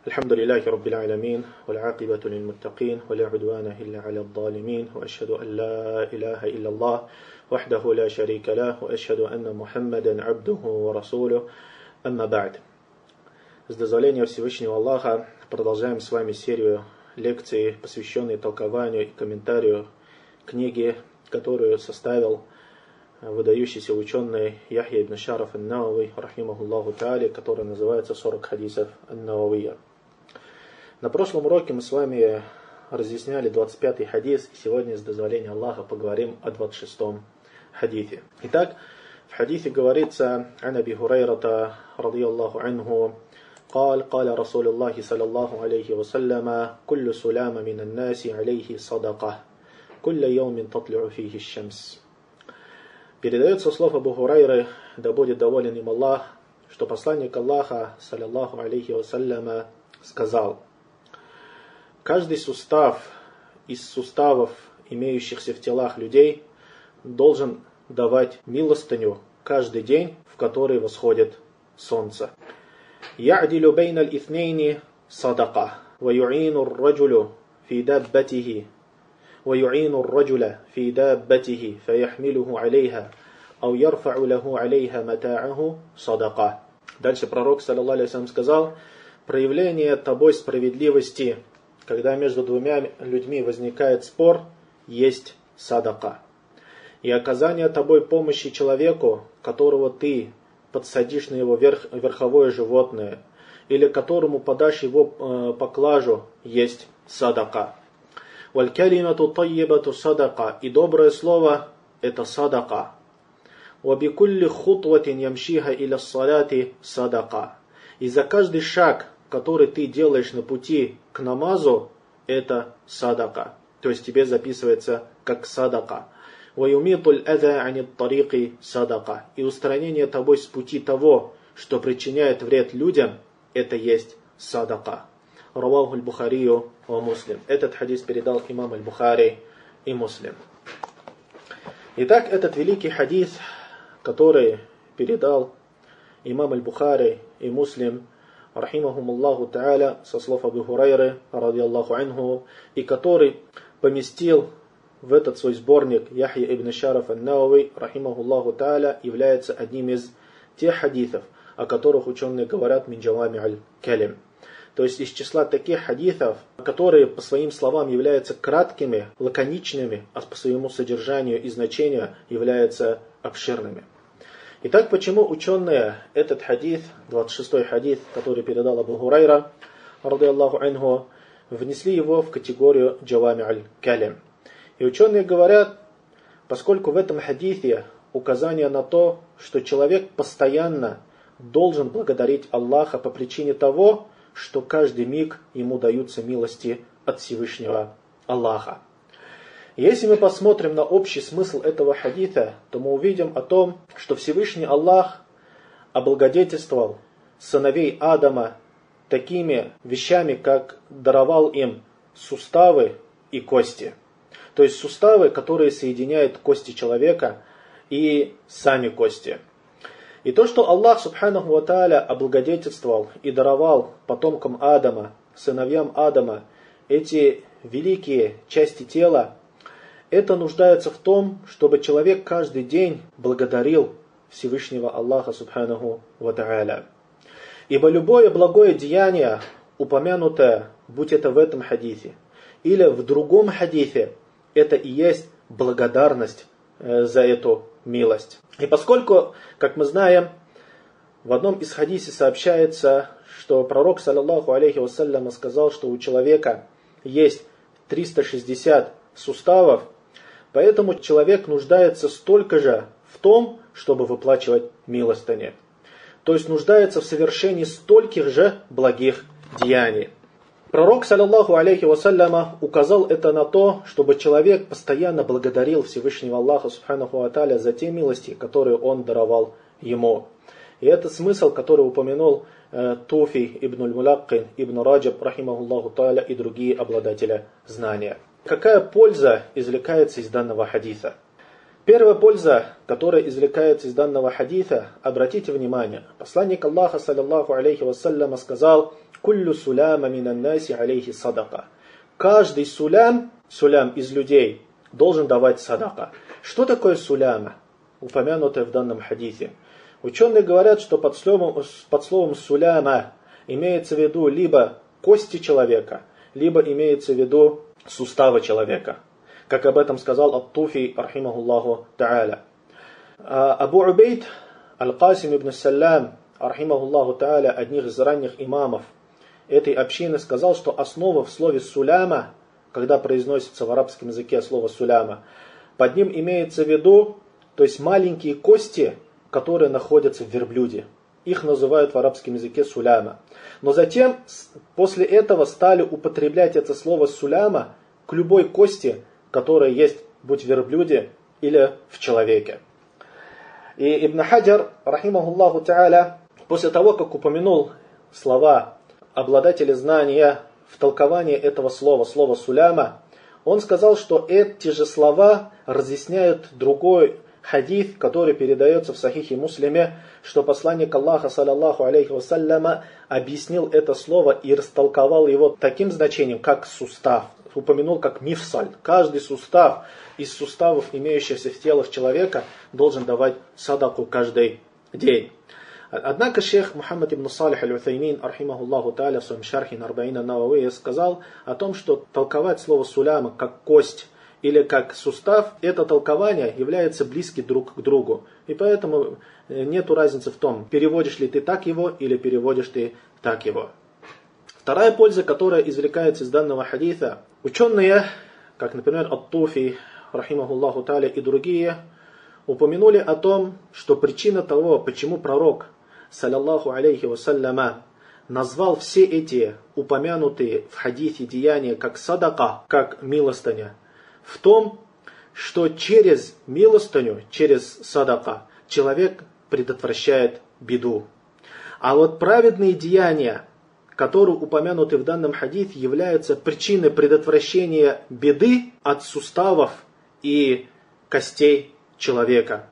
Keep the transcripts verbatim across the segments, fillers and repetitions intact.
الحمد لله رب العالمين والعاقبة للمتقين ولا عدوان إلا على الظالمين وأشهد أن لا إله إلا الله وحده لا شريك له وأشهد أن محمدا عبده ورسوله أما بعد. С дозволения Всевышнего Аллаха продолжаем с вами серию лекций, посвященной толкованию и комментарию книги, которую составил выдающийся ученый Яхья ибн Шараф ан-Навави, рахимахуллаху та'аля, который называется «сорок хадисов ан-Нававия». На прошлом уроке мы с вами разъясняли двадцать пятый хадис, и сегодня, с дозволения Аллаха, поговорим о двадцать шестом хадисе. Итак, в хадисе говорится: «Ан Аби Хурайрата, радiyallahu анху, قال قال رسول الله صلى الله عليه وسلم كل سلام من الناس عليه صدقة كل يوم تطلع فيه الشمس». Передается слов Абу Хурайры, да будет доволен им Аллах, что посланник Аллаха, саллаллаху алейхи вассаляма, сказал: каждый сустав из суставов, имеющихся в телах людей, должен давать милостыню каждый день, в который восходит солнце. يعدل بين الاثنين صدقة ويعين الرجل في دابته ويعين الرجل في دابته فيحمله عليها أو يرفع له عليها متاعه صدقة. Дальше пророк, саллаллаху алейхи ва саллям, сказал: проявление тобой справедливости, когда между двумя людьми возникает спор, есть садака. И оказание тобой помощи человеку, которого ты подсадишь на его верх, верховое животное, или которому подашь его э, поклажу, есть садака. Валькалимату таййибату садака, и доброе слово это садака. Вабикулли хутватин ямшиха иля саляти садака. И за каждый шаг, который ты делаешь на пути к намазу, это садака. То есть тебе записывается как садака. وَيُمِيطُ الْأَذَى عَنِ الطَّرِيقِ صَدَقَةً. И устранение тобой с пути того, что причиняет вред людям, это есть садака. Раваху аль-Бухарию ва Муслим. Этот хадис передал имам аль-Бухари и Муслим. Итак, этот великий хадис, который передал имам аль-Бухари и Муслим, рахимахумуллаху та'аля, со слов Абу Хурайры, радiyallahu анху, и который поместил в этот свой сборник Яхья ибн Шараф ан-Навави, рахимахуллаху та'аля, является одним из тех хадисов, о которых ученые говорят мин джавами аль-калим. То есть из числа таких хадисов, которые по своим словам являются краткими, лаконичными, а по своему содержанию и значению являются обширными. Итак, почему ученые этот хадис, двадцать шестой хадис, который передал Абу Хурайра, радiyallahu анху, внесли его в категорию джавами аль-калим? И ученые говорят, поскольку в этом хадисе указание на то, что человек постоянно должен благодарить Аллаха по причине того, что каждый миг ему даются милости от Всевышнего Аллаха. Если мы посмотрим на общий смысл этого хадиса, то мы увидим о том, что Всевышний Аллах облагодетельствовал сыновей Адама такими вещами, как даровал им суставы и кости. То есть суставы, которые соединяют кости человека, и сами кости. И то, что Аллах субханаху ва тааля облагодетельствовал и даровал потомкам Адама, сыновьям Адама, эти великие части тела, это нуждается в том, чтобы человек каждый день благодарил Всевышнего Аллаха субханаху ва тааля. Ибо любое благое деяние, упомянутое, будь это в этом хадисе или в другом хадисе, это и есть благодарность за эту милость. И поскольку, как мы знаем, в одном из хадисов сообщается, что пророк, саллаллаху алейхи вассалям, сказал, что у человека есть триста шестьдесят суставов, поэтому человек нуждается столько же в том, чтобы выплачивать милостыни. То есть нуждается в совершении стольких же благих деяний. Пророк, саллаллаху алейхи вассаляма, указал это на то, чтобы человек постоянно благодарил Всевышнего Аллаха субханаху ва тааля за те милости, которые он даровал ему. И это смысл, который упомянул э, Туфи ибн аль-Мулаккин, ибн Раджаб, рахимахуллаху тааля, и другие обладатели знания. Какая польза извлекается из данного хадиса? Первая польза, которая извлекается из данного хадиса, обратите внимание, посланник Аллаха, саллаллаху алейхи вассаляма, сказал: «Куллю суляма минан наси алейхи садака». Каждый сулям, сулям из людей, должен давать садака. Что такое суляма, упомянутое в данном хадисе? Ученые говорят, что под словом, под словом суляма имеется в виду либо кости человека, либо имеется в виду суставы человека, как об этом сказал Ат-Туфи, рахимахуллаху та'аля. Абу Убейд Аль-Касим ибн Саллям, рахимахуллаху та'аля, одних из ранних имамов этой общины, сказал, что основа в слове суляма, когда произносится в арабском языке слово суляма, под ним имеется в виду, то есть маленькие кости, которые находятся в верблюде. Их называют в арабском языке суляма. Но затем, после этого, стали употреблять это слово суляма к любой кости, которая есть, будь в верблюде или в человеке. И Ибн Хаджар, рахимахуллаху та'аля, после того, как упомянул слова обладателя знания в толковании этого слова, слова суляма, он сказал, что эти же слова разъясняют другой хадис, который передается в Сахихе Муслиме, что посланник Аллаха, саллаллаху алейхи вассаляма, объяснил это слово и растолковал его таким значением, как сустав. Упомянул как мифсаль. Каждый сустав из суставов, имеющихся в телах человека, должен давать садаку каждый день. Однако шейх Мухаммад ибн Салих аль-Уthаймин, рахимахуллаху та'аля, в своем шархе на Арбаин ан-Нававия сказал о том, что толковать слово суляма как кость или как сустав, это толкование является близки друг к другу. И поэтому нет разницы в том, переводишь ли ты так его или переводишь ты так его. Вторая польза, которая извлекается из данного хадиса, ученые, как, например, Ат-Туфи, рахимахуллаху та'аля, и другие, упомянули о том, что причина того, почему пророк, саллаллаху алейхи вассаляма, назвал все эти упомянутые в хадисе деяния как садака, как милостыня, в том, что через милостыню, через садака, человек предотвращает беду. А вот праведные деяния, которые упомянуты в данном хадисе, являются причиной предотвращения беды от суставов и костей человека.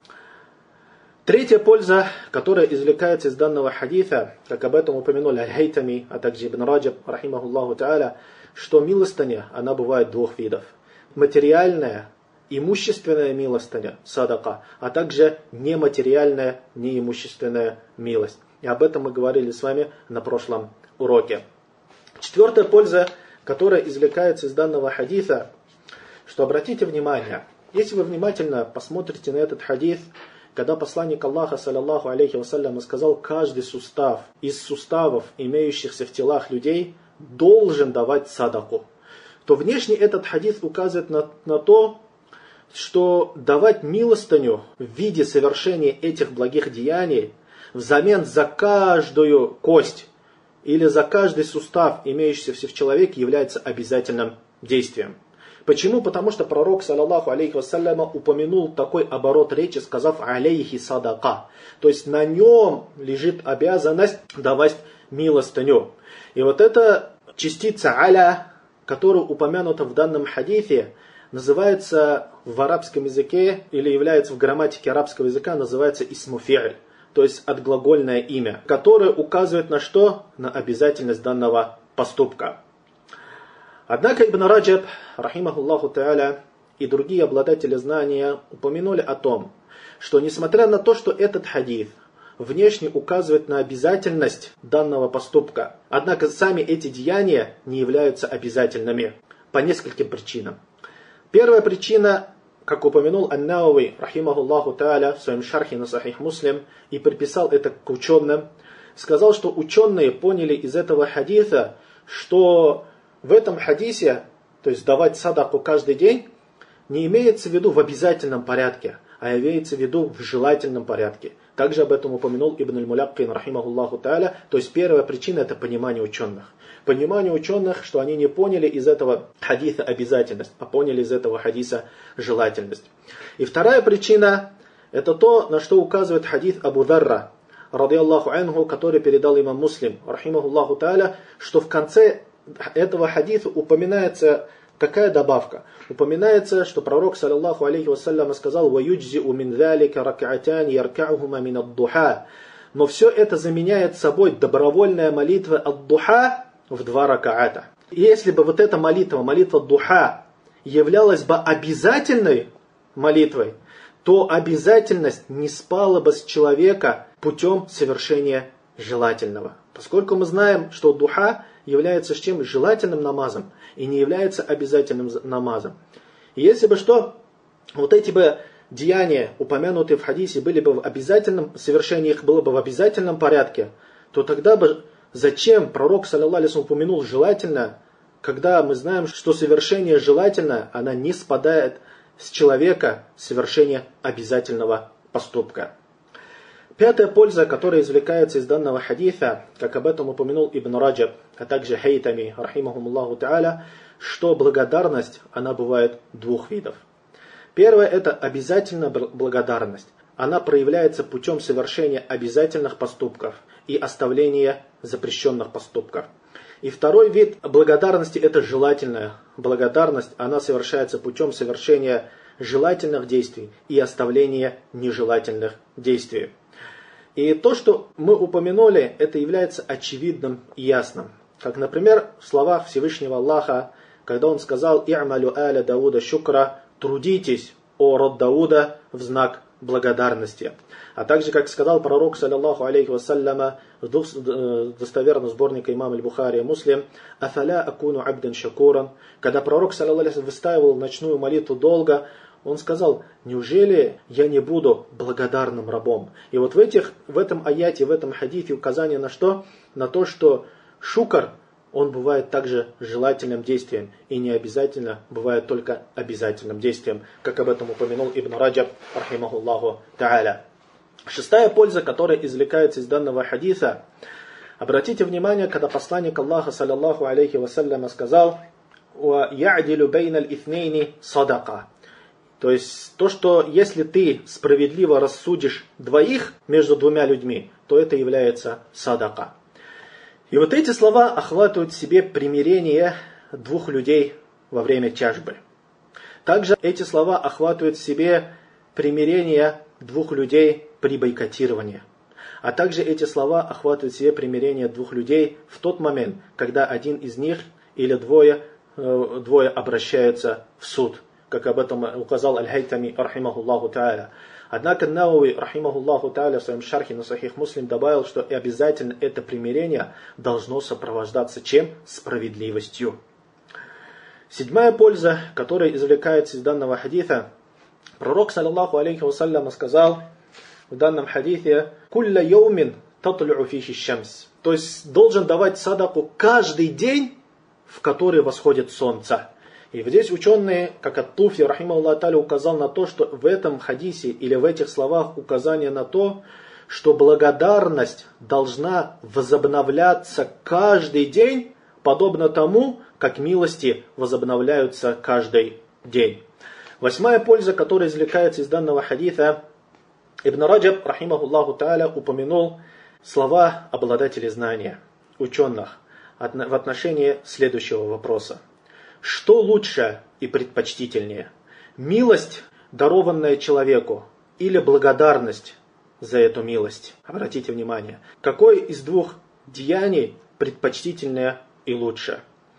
Третья польза, которая извлекается из данного хадиса, как об этом упомянули Аль-Хайтами, а также Ибн Раджаб, рахимахуллаху та'аля, что милостыня, она бывает двух видов. Материальная, имущественная милостыня, садака, а также нематериальная, неимущественная милость. И об этом мы говорили с вами на прошлом уроке. Четвертая польза, которая извлекается из данного хадиса, что обратите внимание, если вы внимательно посмотрите на этот хадис, когда посланник Аллаха, саллаллаху алейхи вассалям, сказал, каждый сустав из суставов, имеющихся в телах людей, должен давать садаку, то внешне этот хадис указывает на, на то, что давать милостыню в виде совершения этих благих деяний взамен за каждую кость или за каждый сустав, имеющийся в человеке, является обязательным действием. Почему? Потому что пророк, саллаллаху алейхи вассаляма, упомянул такой оборот речи, сказав алейхи садака. То есть на нем лежит обязанность давать милостыню. И вот эта частица аля, которая упомянута в данном хадисе, называется в арабском языке, или является в грамматике арабского языка, называется исму фи'ль, то есть отглагольное имя, которое указывает на что? На обязательность данного поступка. Однако Ибн Раджаб, рахимахуллаху та'аля, и другие обладатели знания упомянули о том, что несмотря на то, что этот хадис внешне указывает на обязательность данного поступка, однако сами эти деяния не являются обязательными по нескольким причинам. Первая причина, как упомянул Ан-Навави, рахимахуллаху та'аля, в своем шархе на Сахих Муслим, и приписал это к ученым, сказал, что ученые поняли из этого хадиса, что в этом хадисе, то есть давать садаку каждый день, не имеется в виду в обязательном порядке, а имеется в виду в желательном порядке. Также об этом упомянул Ибн аль-Муляккин, рахимахуллаху та'аля. То есть первая причина — это понимание ученых. Понимание ученых, что они не поняли из этого хадиса обязательность, а поняли из этого хадиса желательность. И вторая причина — это то, на что указывает хадис Абу Дарра, радийаллаху анху, который передал имам Муслим, рахимахуллаху та'аля, что в конце этого хадиса упоминается Какая добавка? Упоминается, что пророк, саллаллаху алейхи вассалям, сказал: «Ваюджзиу мин залика рак'атан яркa'ухума мин ад-духа». Но все это заменяет собой добровольная молитва ад-духа в два ракаата. И если бы вот эта молитва, молитва духа, являлась бы обязательной молитвой, то обязательность не спала бы с человека путем совершения желательного. Поскольку мы знаем, что духа является чем? Желательным намазом и не является обязательным намазом. И если бы что, вот эти бы деяния, упомянутые в хадисе, были бы в обязательном, совершение их было бы в обязательном порядке, то тогда бы зачем пророк, саллаллаху алейхи вассалям, упомянул желательно, когда мы знаем, что совершение желательно, она не спадает с человека совершение обязательного поступка. Пятая польза, которая извлекается из данного хадиса, как об этом упомянул Ибн Раджаб, а также Хайтами, рахимахумуллаху та'аля, что благодарность, она бывает двух видов. Первое – это обязательная благодарность. Она проявляется путем совершения обязательных поступков и оставления запрещенных поступков. И второй вид благодарности – это желательная благодарность. Она совершается путем совершения желательных действий и оставления нежелательных действий. И то, что мы упомянули, это является очевидным и ясным. Как, например, в словах Всевышнего Аллаха, когда Он сказал: «И'малю аля Дауда шукра», «Трудитесь, о род Дауда», в знак благодарности. А также, как сказал пророк, саллаллаху алейхи вассаляма, в достоверном сборнике имама аль-Бухари и Муслим: «Афаля акуну абдан шакуран». Когда пророк, саллаллаху алейхи вассалям, выстаивал ночную молитву долго, он сказал: неужели я не буду благодарным рабом? И вот в, этих, в этом аяте, в этом хадите указание на что? На то, что шукр, он бывает также желательным действием, и не обязательно бывает только обязательным действием, как об этом упомянул Ибн Раджаб, рахимахуллаху та'аля. Шестая польза, которая извлекается из данного хадиса. Обратите внимание, когда посланник Аллаха, саллаллаху алейхи вассаляма, сказал: «Я'дилю бейналь итhnейни садака». То есть, то, что если ты справедливо рассудишь двоих между двумя людьми, то это является садака. И вот эти слова охватывают в себе примирение двух людей во время тяжбы. Также эти слова охватывают в себе примирение двух людей при бойкотировании. А также эти слова охватывают в себе примирение двух людей в тот момент, когда один из них или двое, двое обращаются в суд, как об этом указал Аль-Хайтами, рахимахуллаху та'аля. Однако Науи, рахимахуллаху та'аля, в своем шархе на Сахих Муслим добавил, что и обязательно это примирение должно сопровождаться чем? Справедливостью. Седьмая польза, которая извлекается из данного хадиса. Пророк, саллаллаху алейхи вассалям, сказал в данном хадисе: «Кулля йоумин татлю'у фихи шамс». То есть должен давать садаку каждый день, в который восходит солнце. И здесь ученые, как Ат-Туфи, рахимахуллах та'аля, указал на то, что в этом хадисе или в этих словах указание на то, что благодарность должна возобновляться каждый день, подобно тому, как милости возобновляются каждый день. Восьмая польза, которая извлекается из данного хадиса. Ибн Раджаб, рахимахуллаху та'аля, упомянул слова обладателей знания, ученых, в отношении следующего вопроса. Что лучше и предпочтительнее? Милость, дарованная человеку, или благодарность за эту милость? Обратите внимание, какое из двух деяний предпочтительнее и лучше?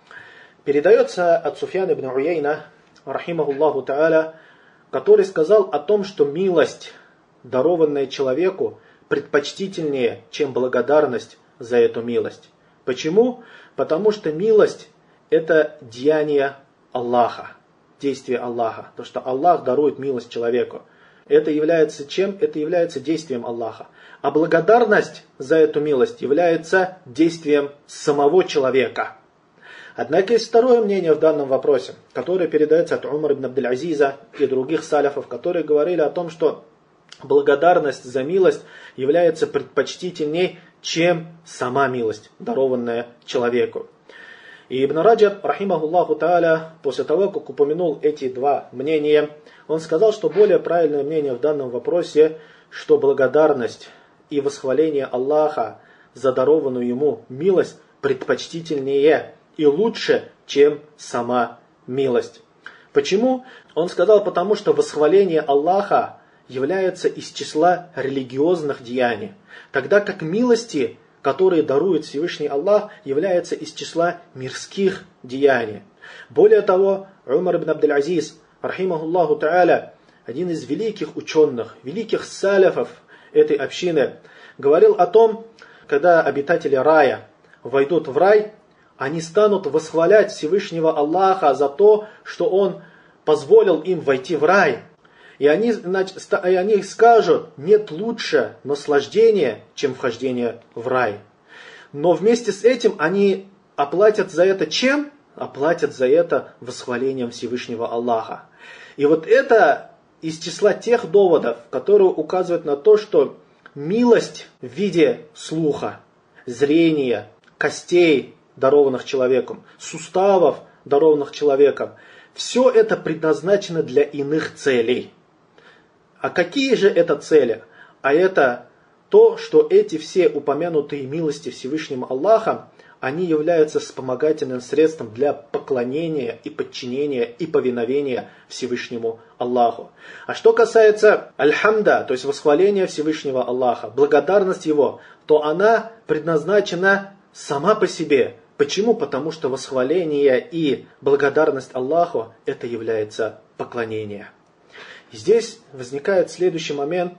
Передается от Суфьяна ибн Уяйна, рахимахуллаху та'аля, который сказал о том, что милость, дарованная человеку, предпочтительнее, чем благодарность за эту милость. Почему? Потому что милость — это деяние Аллаха, действие Аллаха. То, что Аллах дарует милость человеку. Это является чем? Это является действием Аллаха. А благодарность за эту милость является действием самого человека. Однако есть второе мнение в данном вопросе, которое передается от Умара ибн Абдель-Азиза и других саляфов, которые говорили о том, что благодарность за милость является предпочтительней, чем сама милость, дарованная человеку. И Ибн Раджаб, рахимахуллаху та'аля, после того, как упомянул эти два мнения, он сказал, что более правильное мнение в данном вопросе, что благодарность и восхваление Аллаха за дарованную ему милость предпочтительнее и лучше, чем сама милость. Почему? Он сказал, потому что восхваление Аллаха является из числа религиозных деяний, тогда как милости, которые дарует Всевышний Аллах, являются из числа мирских деяний. Более того, Умар ибн Абдул-Азиз, рахимахуллаху та'аля, один из великих ученых, великих салафов этой общины, говорил о том, когда обитатели рая войдут в рай, они станут восхвалять Всевышнего Аллаха за то, что Он позволил им войти в рай. И они, и они скажут, нет лучше наслаждения, чем вхождение в рай. Но вместе с этим они оплатят за это чем? Оплатят за это восхвалением Всевышнего Аллаха. И вот это из числа тех доводов, которые указывают на то, что милость в виде слуха, зрения, костей, дарованных человеком, суставов, дарованных человеком, все это предназначено для иных целей. А какие же это цели? А это то, что эти все упомянутые милости Всевышнего Аллаха, они являются вспомогательным средством для поклонения и подчинения и повиновения Всевышнему Аллаху. А что касается аль-хамда, то есть восхваления Всевышнего Аллаха, благодарность Его, то она предназначена сама по себе. Почему? Потому что восхваление и благодарность Аллаху – это является поклонение. И здесь возникает следующий момент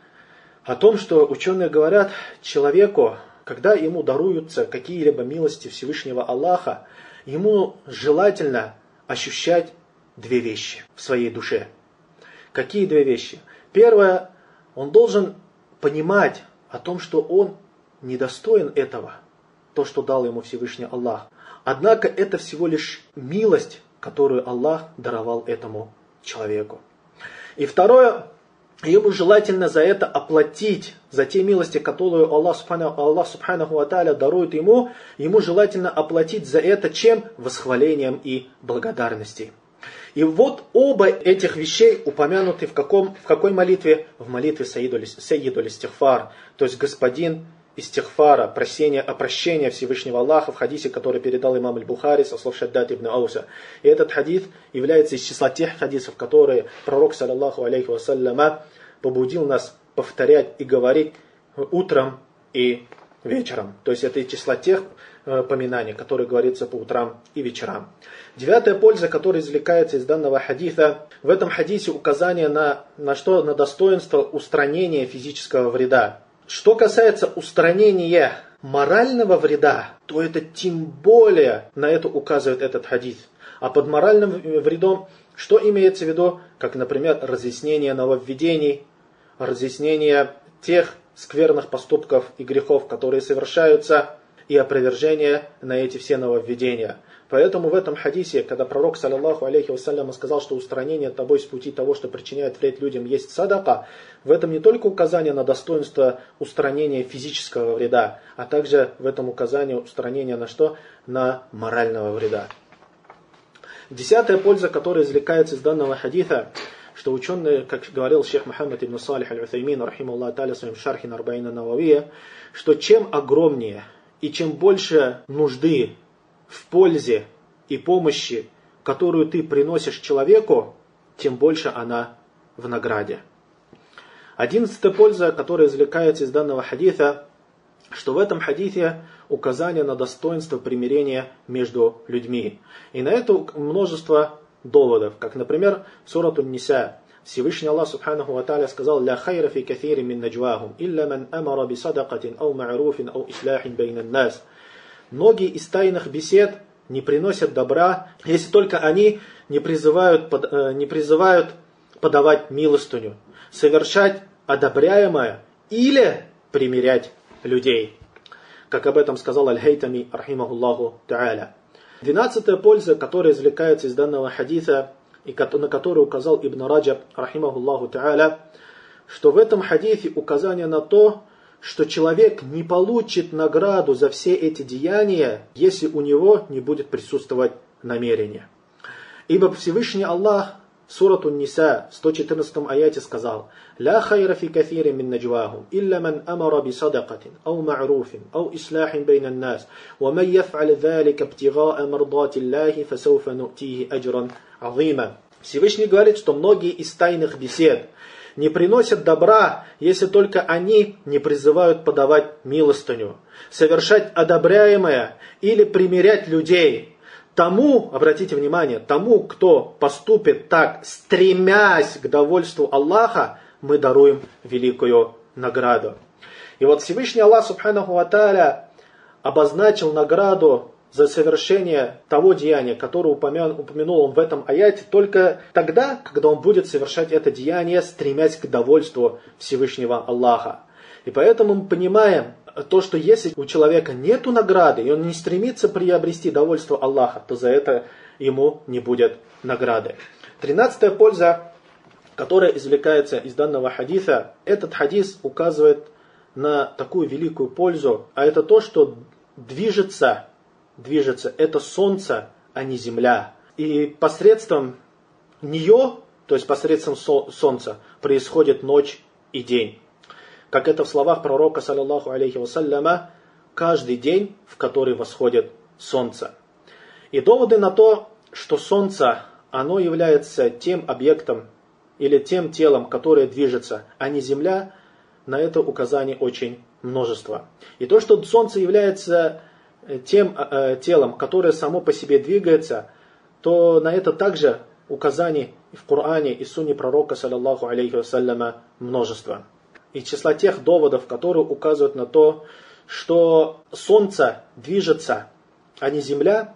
о том, что ученые говорят, человеку, когда ему даруются какие-либо милости Всевышнего Аллаха, ему желательно ощущать две вещи в своей душе. Какие две вещи? Первое, он должен понимать о том, что он недостоин этого, то, что дал ему Всевышний Аллах. Однако это всего лишь милость, которую Аллах даровал этому человеку. И второе, ему желательно за это оплатить, за те милости, которые Аллах Субханаху, Аллах Субханаху ва Тааля дарует ему, ему желательно оплатить за это чем? Восхвалением и благодарностью. И вот оба этих вещей упомянуты в, каком, в какой молитве? В молитве Саййидуль Истигфар, то есть господин истигфара, прощения, прощения Всевышнего Аллаха, в хадисе, который передал имам аль-Бухари со слов Шаддад ибн Ауса. И этот хадис является из числа тех хадисов, которые пророк, саллаллаху алейхи вассаляма, побудил нас повторять и говорить утром и вечером. То есть это из числа тех э, поминаний, которые говорятся по утрам и вечерам. Девятая польза, которая извлекается из данного хадиса, в этом хадисе указание на, на что? На достоинство устранения физического вреда. Что касается устранения морального вреда, то это тем более на это указывает этот хадис. А под моральным вредом что имеется в виду? Как, например, разъяснение нововведений, разъяснение тех скверных поступков и грехов, которые совершаются, и опровержение на эти все нововведения. Поэтому в этом хадисе, когда пророк, саллаллаху алейхи вассалям, сказал, что устранение тобой с пути того, что причиняет вред людям, есть садака, в этом не только указание на достоинство устранения физического вреда, а также в этом указание устранения на что? На морального вреда. Десятая польза, которая извлекается из данного хадиса, что ученые, как говорил шейх Мухаммад ибн Салих аль-Уthаймин, рахималлаху та'аля, в своем шархе на Арбаин ан-Нававия, что чем огромнее и чем больше нужды в пользе и помощи, которую ты приносишь человеку, тем больше она в награде. Одиннадцатая польза, которая извлекается из данного хадиса, что в этом хадисе указание на достоинство примирения между людьми. И на это множество доводов, как, например, в сурату Ниса. Всевышний Аллах Субханаху ва Тааля сказал: «Ля хайра фи кафири мин наджвахум, илля ман амара би садакатин, ау ма'руфин, ау исляхин бейнан нас». Многие из тайных бесед не приносят добра, если только они не призывают, не призывают подавать милостыню, совершать одобряемое или примирять людей. Как об этом сказал Аль-Хайтами, рахимахуллаху та'аля. Двенадцатая польза, которая извлекается из данного хадиса, и на которую указал Ибн Раджаб, рахимахуллаху та'аля, что в этом хадисе указание на то, что человек не получит награду за все эти деяния, если у него не будет присутствовать намерение. Ибо Всевышний Аллах Сурату Ниса, в сто четырнадцатом аяте сказал: «Ля хайра фи кафирин мин наджвахум, илля ман амара би садакатин, ау ма'руфин, ау ислахин бейнан нас, ва ман яф'аль залика ibtigha'a мардати Аллахи, фасауфа ну'тихи аджран азима». Всевышний говорит, что многие из тайных бесед не приносят добра, если только они не призывают подавать милостыню, совершать одобряемое или примирять людей. Тому, обратите внимание, тому, кто поступит так, стремясь к довольству Аллаха, мы даруем великую награду. И вот Всевышний Аллах Субханаху ва Тааля обозначил награду за совершение того деяния, которое упомянул он в этом аяте, только тогда, когда он будет совершать это деяние, стремясь к довольству Всевышнего Аллаха. И поэтому мы понимаем то, что если у человека нету награды, и он не стремится приобрести довольство Аллаха, то за это ему не будет награды. Тринадцатая польза, которая извлекается из данного хадиса, этот хадис указывает на такую великую пользу, а это то, что движется, движется это солнце, а не земля. И посредством нее, то есть посредством солнца, происходит ночь и день. Как это в словах пророка, саллаллаху алейхи вассаляма, каждый день, в который восходит солнце. И доводы на то, что солнце, оно является тем объектом или тем телом, которое движется, а не земля, на это указаний очень множество. И то, что солнце является тем э, телом, которое само по себе двигается, то на это также указаний в Коране и сунне пророка, саллаллаху алейхи вассаляма, множество. Из числа тех доводов, которые указывают на то, что солнце движется, а не земля.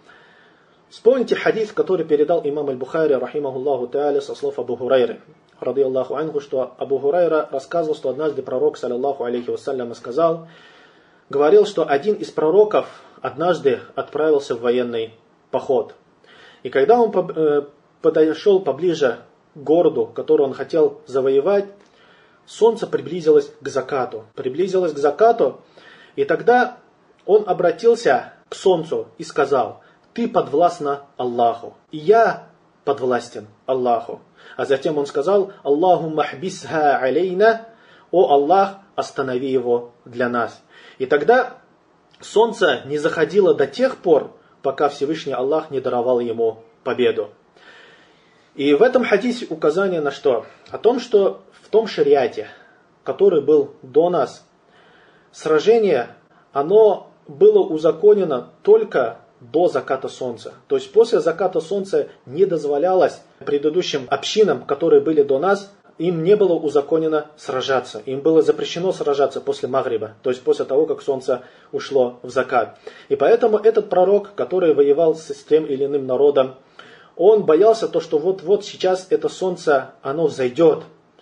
Вспомните хадис, который передал имам аль-Бухари, рахимахуллаху та'аля, со слов Абу Хурайры, радийаллаху анху, что Абу Хурайра рассказывал, что однажды пророк, саллаллаху алейхи вассалям, сказал, говорил, что один из пророков однажды отправился в военный поход. И когда он подошел поближе к городу, который он хотел завоевать, солнце приблизилось к закату. Приблизилось к закату, и тогда он обратился к солнцу и сказал: «Ты подвластна Аллаху, и я подвластен Аллаху». А затем он сказал: «Аллахумма хбисха алейна», «О Аллах, останови его для нас». И тогда солнце не заходило до тех пор, пока Всевышний Аллах не даровал ему победу. И в этом хадисе указание на что? О том, что в том шариате, который был до нас, сражение, оно было узаконено только до заката солнца. То есть после заката солнца не дозволялось предыдущим общинам, которые были до нас, им не было узаконено сражаться. Им было запрещено сражаться после магриба, то есть после того, как солнце ушло в закат. И поэтому этот пророк, который воевал с тем или иным народом, он боялся то, что вот-вот сейчас это солнце, оно взойдет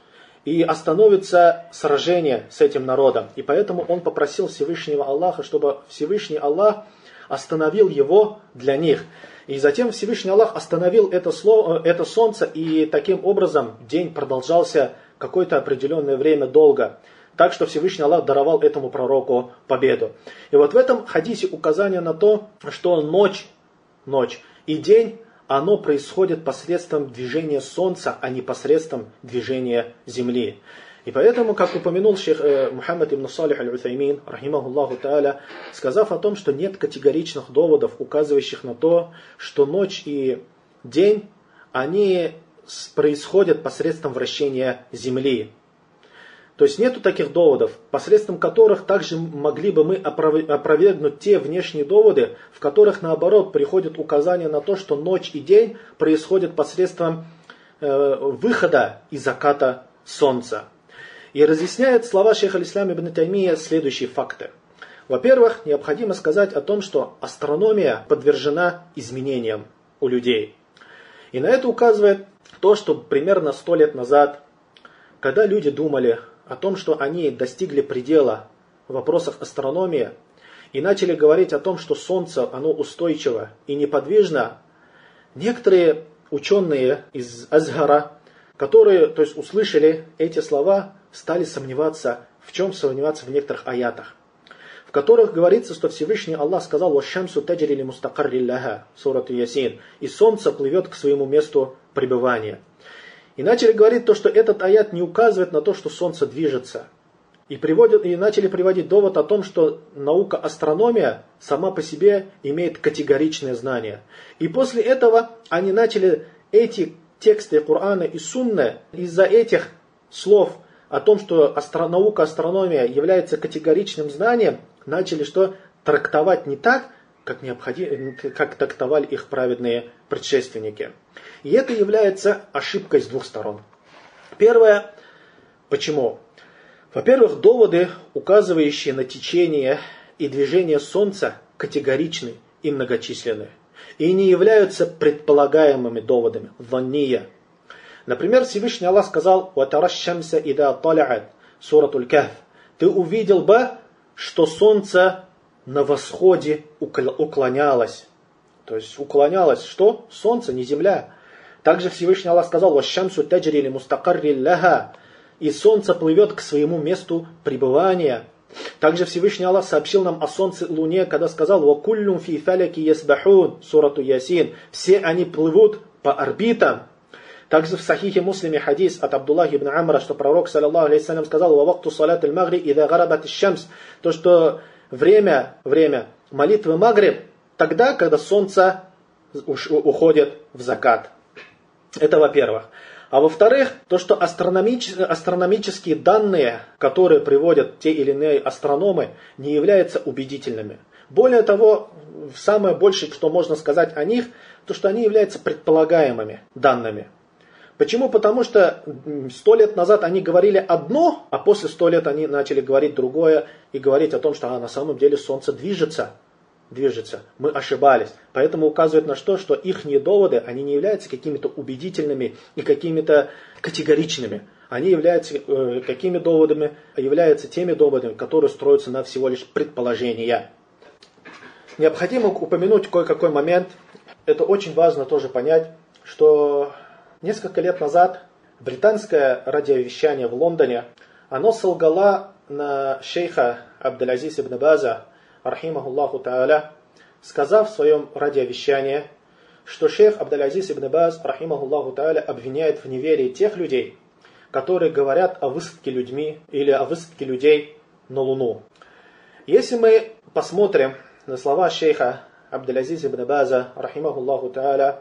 и остановится сражение с этим народом. И поэтому он попросил Всевышнего Аллаха, чтобы Всевышний Аллах остановил его для них. И затем Всевышний Аллах остановил это, слово, это солнце, и таким образом день продолжался какое-то определенное время долго. Так что Всевышний Аллах даровал этому пророку победу. И вот в этом хадисе указание на то, что ночь, ночь и день, оно происходит посредством движения солнца, а не посредством движения земли. И поэтому, как упомянул шейх э, Мухаммад ибн Салих аль-Уthаймин, рахимахуллаху та'аля, сказав о том, что нет категоричных доводов, указывающих на то, что ночь и день, они происходят посредством вращения земли. То есть нету таких доводов, посредством которых также могли бы мы опровергнуть те внешние доводы, в которых наоборот приходит указание на то, что ночь и день происходят посредством э, выхода и заката солнца. И разъясняет слова шейха аль-Ислама ибн Таймия следующие факты. Во-первых, необходимо сказать о том, что астрономия подвержена изменениям у людей. И на это указывает то, что примерно сто лет назад, когда люди думали о том, что они достигли предела в вопросах астрономии и начали говорить о том, что Солнце, оно устойчиво и неподвижно, некоторые ученые из Азгара, которые, то есть, услышали эти слова, стали сомневаться, в чем сомневаться в некоторых аятах, в которых говорится, что Всевышний Аллах сказал: «Вашшамсу таджри ли мустақарри лаха», сурат Ясин, и солнце плывет к своему месту пребывания. И начали говорить то, что этот аят не указывает на то, что Солнце движется. И, приводят, и начали приводить довод о том, что наука астрономия сама по себе имеет категоричное знание. И после этого они начали эти тексты Корана и Сунны из-за этих слов о том, что астро, наука астрономия является категоричным знанием, начали что? Трактовать не так, как, необходимо, как трактовали их праведные предшественники. И это является ошибкой с двух сторон. Первое. Почему? Во-первых, доводы, указывающие на течение и движение Солнца, категоричны и многочисленны. И не являются предполагаемыми доводами, ванния. Например, Всевышний Аллах сказал: «Ватарашшамса ида тала'ат», суратуль Кахф. Ты увидел бы, что Солнце на восходе уклонялось. То есть уклонялось что? Солнце, не Земля. Также Всевышний Аллах сказал: «Вашшамсу таджри ли мустакарри ляха». И солнце плывет к своему месту пребывания. Также Всевышний Аллах сообщил нам о солнце и луне, когда сказал: «Вакуллюм фи фаляки ясбахун», сурату Ясин. Все они плывут по орбитам. Также в Сахихе Муслиме хадис от Абдуллаха ибн Амра, что пророк, саллаллаху алейхи салям, сказал: «Ва вакту салат аль-магри ида гарабат аш-шамс». То, что время, время молитвы Магриб, тогда, когда солнце уходит в закат. Это во-первых. А во-вторых, то, что астрономич... астрономические данные, которые приводят те или иные астрономы, не являются убедительными. Более того, самое большее, что можно сказать о них, то, что они являются предполагаемыми данными. Почему? Потому что сто лет назад они говорили одно, а после сто лет они начали говорить другое и говорить о том, что а, на самом деле Солнце движется. движется. Мы ошибались. Поэтому указывает на что, что их доводы, они не являются какими-то убедительными и какими-то категоричными. Они являются э, какими доводами? Являются теми доводами, которые строятся на всего лишь предположения. Необходимо упомянуть кое-какой момент. Это очень важно тоже понять, что несколько лет назад британское радиовещание в Лондоне, оно солгало на шейха Абдул-Азиз ибн База, рахимахуллаху та'аля, сказав в своем радиовещании, что шейх Абдул-Азиз ибн Баз, рахимахуллаху та'аля, обвиняет в неверии тех людей, которые говорят о высадке людьми или о высадке людей на Луну. Если мы посмотрим на слова шейха Абдул-Азиз ибн База, рахимахуллаху та'аля,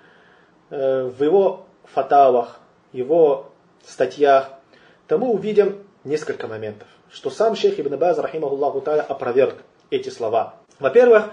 в его фатавах, его статьях, то мы увидим несколько моментов, что сам шейх ибн Баз, рахимахуллаху та'аля, опроверг эти слова. Во-первых,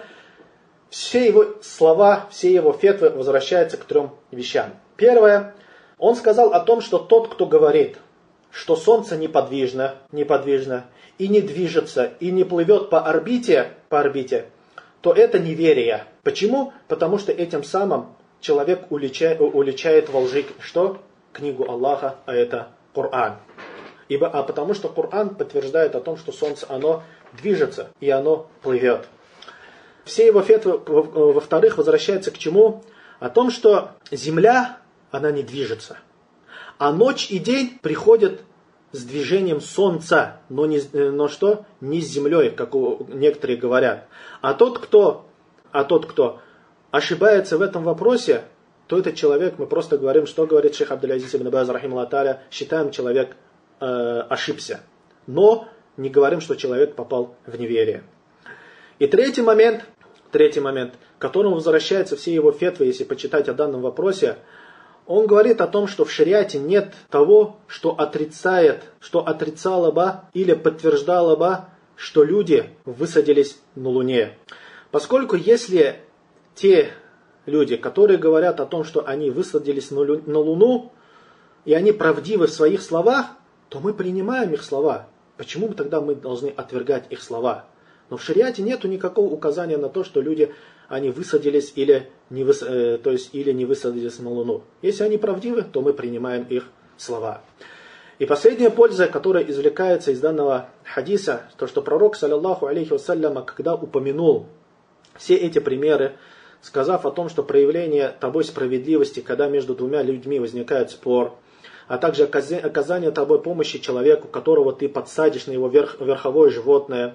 все его слова, все его фетвы возвращаются к трем вещам. Первое, он сказал о том, что тот, кто говорит, что Солнце неподвижно, неподвижно и не движется, и не плывет по орбите, по орбите, то это неверие. Почему? Потому что этим самым человек уличает, уличает во лжи что? Книгу Аллаха, а это Коран. Ибо, а потому что Коран подтверждает о том, что Солнце, оно движется и оно плывет. Все его фетвы, во-вторых, возвращаются к чему? О том, что Земля, она не движется. А ночь и день приходят с движением Солнца, но, не, но что? Не с Землей, как некоторые говорят. А тот, кто, а тот, кто ошибается в этом вопросе, то этот человек, мы просто говорим, что говорит шейх Абдул-Азиз ибн Баз, рахимахуллаху та'аля, считаем, человек э, ошибся. Но не говорим, что человек попал в неверие. И третий момент, третий момент, к которому возвращаются все его фетвы, если почитать о данном вопросе, он говорит о том, что в шариате нет того, что отрицает, что отрицало бы или подтверждало бы, что люди высадились на Луне. Поскольку если те люди, которые говорят о том, что они высадились на Луну, и они правдивы в своих словах, то мы принимаем их слова. Почему тогда мы должны отвергать их слова? Но в шариате нету никакого указания на то, что люди, они высадились или не, выс... э, то есть, или не высадились на Луну. Если они правдивы, то мы принимаем их слова. И последняя польза, которая извлекается из данного хадиса, то, что пророк, саллаллаху алейхи вассаляма, когда упомянул все эти примеры, сказав о том, что проявление тобой справедливости, когда между двумя людьми возникает спор, а также оказание тобой помощи человеку, которого ты подсадишь на его верх, верховое животное,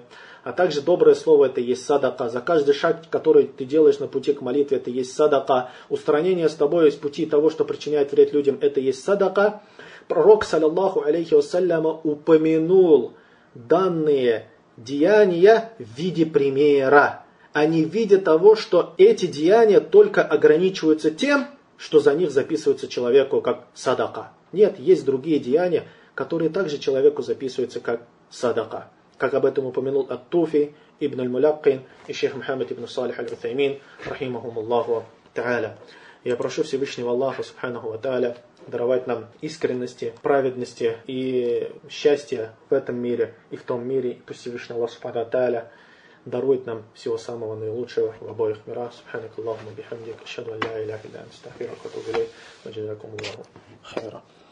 А также доброе слово это есть садака. За каждый шаг, который ты делаешь на пути к молитве, это есть садака. Устранение с тобой из пути того, что причиняет вред людям, это есть садака. Пророк, саллаллаху алейхи вассаляма, упомянул данные деяния в виде примера, а не в виде того, что эти деяния только ограничиваются тем, что за них записывается человеку как садака. Нет, есть другие деяния, которые также человеку записываются как садака. Как об этом упомянул Ат-Туфи, Ибн Аль-Муляккин и шейх Мухаммад ибн Салих Аль-Уthаймин, рахимахумуллаху та'аля. Я прошу Всевышнего Аллаха, субханаху ва та'аля, даровать нам искренности, праведности и счастья в этом мире и в том мире. И пусть Всевышний Аллах, субханаху ва та'аля, дарует нам всего самого наилучшего в обоих мирах. Субханак Аллахумма бихамдик, ашхаду ан ла иляха илля анта, астагфирука ва атубу илейк, ва джазакумуллаху хайра.